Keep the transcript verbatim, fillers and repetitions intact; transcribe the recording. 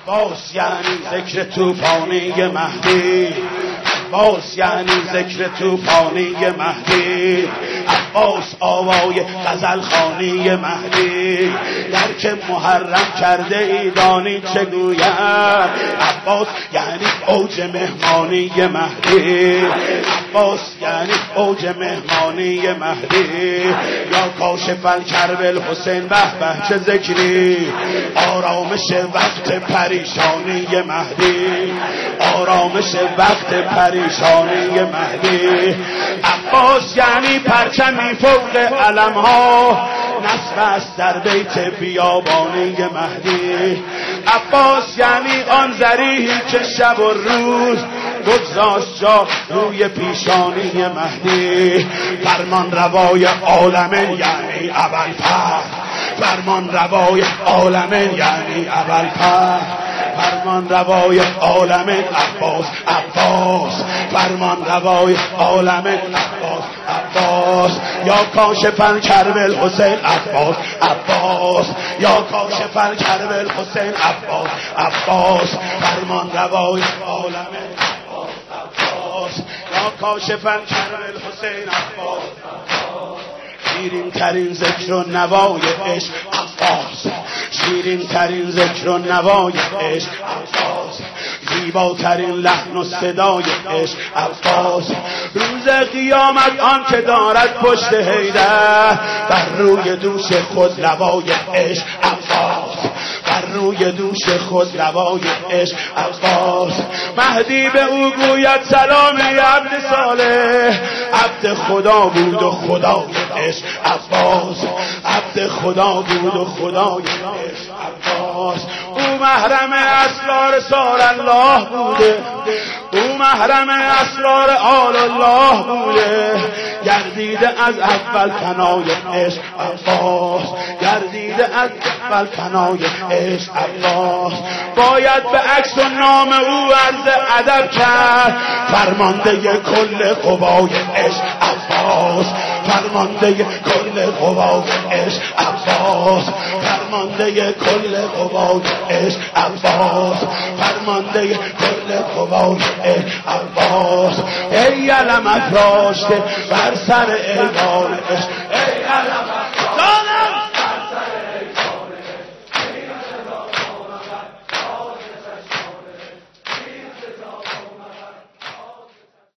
عباس یعنی ذکر توفانی مهدی، عباس یعنی ذکر توفانی مهدی، عباس آوای غزل خانی مهدی. در که محرم کرده ایدانی چه گوید، عباس یعنی اوج مهمانی مهدی، عباس یعنی اوج مهمانی مهدی. یا کاشف الکرب الحسین به به چه ذکری، آرامش وقت پریشانی مهدی، آرامش وقت پریشانی مهدی. عباس یعنی پرچمی فوق علمها، نصب است در بیت بیابانی مهدی. عباس یعنی آن ذریحی که شب و روز بگذاشت جا روی پیشانی مهدی. فرمان روای عالمین یعنی ابوالفضل، فرمان روای عالمین یعنی ابوالفضل، فرمان روای عالمین عباس عباس، فرمان روای عالمین عباس عباس. یا کاشف الکرب الحسین عباس عباس، یا کاشف الکرب الحسین عباس عباس، فرمان روای عالمین عباس عباس، یا کاشف الکرب الحسین عباس. شیرین ترین ذکر و نوای عشق عباس، شیرین ترین ذکر و نوای عشق عباس، زیباترین لحن و صدای عشق عباس. روز قیامت آن که دارد پشت حیدر، بر روی دوش خود لوای عشق عباس، بر روی دوش خود لوای عشق عباس. مهدی به او گوید سلام ای عبد صالح، عبد خدا بود و خدای عشق عباس، عبد خدا بود و خدای عشق عباس. او محرم اسرار سال الله بوده، او محرم اسرار آل الله بوده. گردیده از اول فنای عشق عباس، گردیده از اول فنای عشق عباس. باید به عکس و نام او عرض ادب کرد، فرمانده کل قوای عشق عباس، فرمانده کل قوای عشق عباس، فرمانده کل قوای عشق عباس، فرمانده کل قوای عشق عباس. ای علم افراشته بر سر ایوان عشق، ای علم